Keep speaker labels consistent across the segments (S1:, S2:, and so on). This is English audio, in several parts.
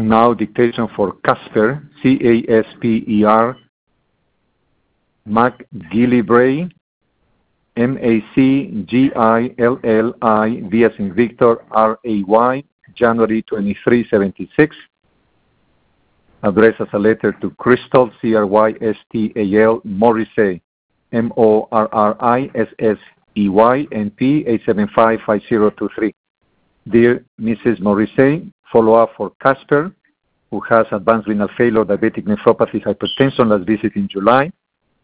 S1: And now dictation for Casper, C-A-S-P-E-R, MacGillivray, M-A-C-G-I-L-L-I, V as in Victor, R-A-Y, January 2376. Addressed as a letter to Crystal, C-R-Y-S-T-A-L, Morrissey, M-O-R-R-I-S-S-E-Y, N-P, 8755023. Dear Mrs. Morrissey, follow-up for Casper, who has advanced renal failure, diabetic nephropathy, hypertension, last visit in July.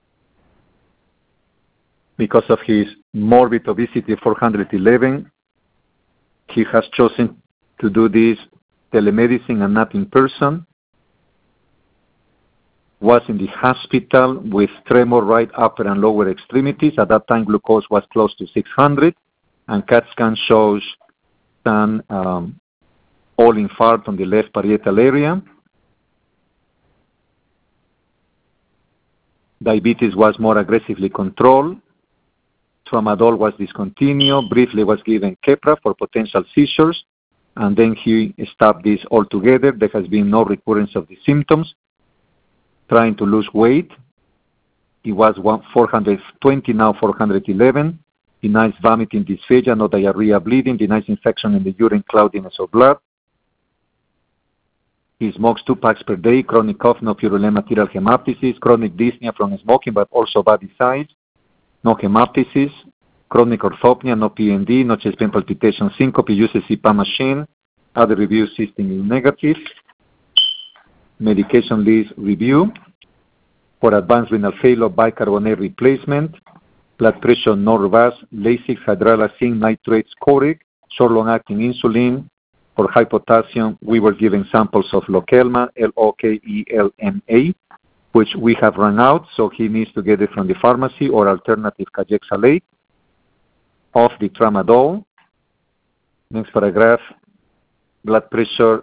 S1: Because of his morbid obesity, 411, he has chosen to do this telemedicine and not in person. Was in the hospital with tremor right upper and lower extremities. At that time, glucose was close to 600, and CAT scan shows an all infarct on the left parietal area. Diabetes was more aggressively controlled. Tramadol was discontinued. Briefly was given Keppra for potential seizures, and then he stopped this altogether. There has been no recurrence of the symptoms. Trying to lose weight. He was 420, now 411. Denies vomiting, dysphagia, no diarrhea, bleeding. Denies infection in the urine, cloudiness of blood. He smokes 2 packs per day. Chronic cough, no purulent material hemoptysis. Chronic dyspnea from smoking, but also body size. No hemoptysis. Chronic orthopnea, no PND, no chest pain, palpitation, syncope. Uses CPAP machine. Other reviews system negative. Medication list review. For advanced renal failure, bicarbonate replacement. Blood pressure, Norvasc, Lasix, hydralazine, nitrates, Coric, short long-acting insulin. For high potassium, we were given samples of Lokelma, L-O-K-E-L-M-A, which we have run out, so he needs to get it from the pharmacy, or alternative Kajexalate. Off the Tramadol. Next paragraph, blood pressure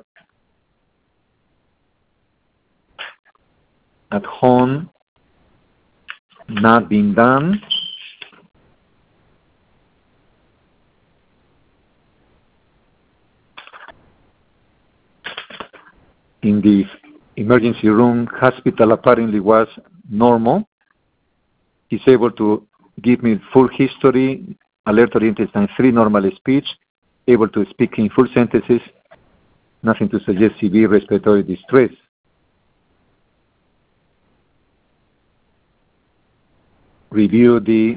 S1: at home, not being done. In the emergency room, hospital apparently was normal. He's able to give me full history, alert-oriented and 3 normal speech, able to speak in full sentences, nothing to suggest severe respiratory distress. Review the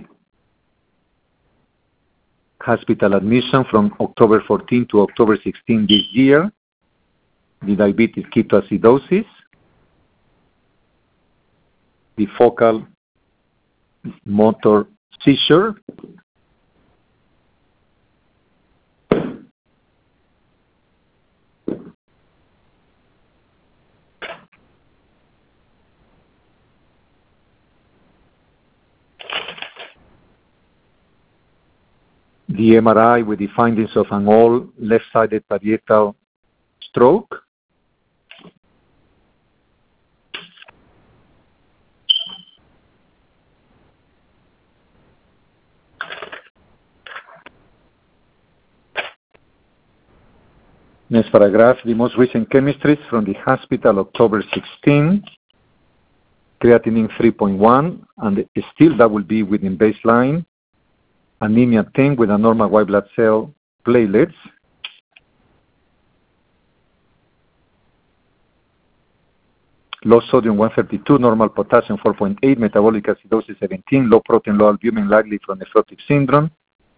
S1: hospital admission from October 14 to October 16 this year. The diabetes ketoacidosis. The focal motor seizure. The MRI with the findings of an all left-sided parietal stroke. Next paragraph, the most recent chemistries from the hospital, October 16. Creatinine 3.1, and still that will be within baseline. Anemia 10 with a normal white blood cell platelets. Low sodium 132, normal potassium 4.8, metabolic acidosis 17, low protein, low albumin, likely from nephrotic syndrome.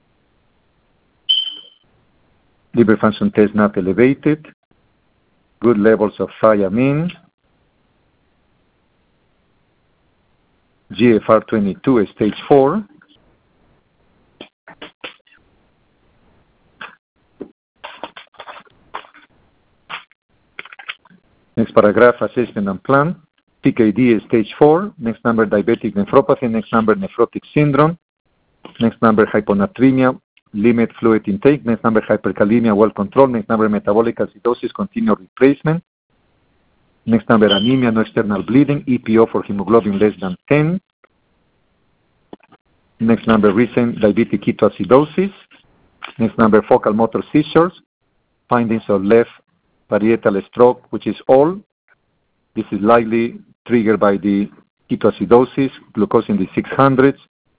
S1: Liver function test not elevated. Good levels of thiamine. GFR 22, stage 4. Next paragraph, assessment and plan. PKD stage 4. Next number, diabetic nephropathy. Next number, nephrotic syndrome. Next number, hyponatremia. Limit fluid intake. Next number, hyperkalemia, well controlled. Next number, metabolic acidosis, continued replacement. Next number, anemia, no external bleeding. EPO for hemoglobin less than 10. Next number, recent diabetic ketoacidosis. Next number, focal motor seizures. Findings of left parietal stroke, which is all. This is likely triggered by the ketoacidosis, glucose in the 600s.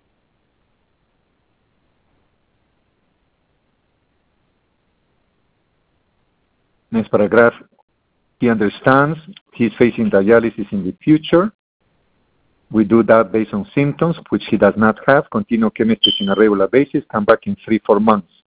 S1: Next paragraph. He understands he's facing dialysis in the future. We do that based on symptoms, which he does not have. Continue chemistry on a regular basis. Come back in 3-4 months.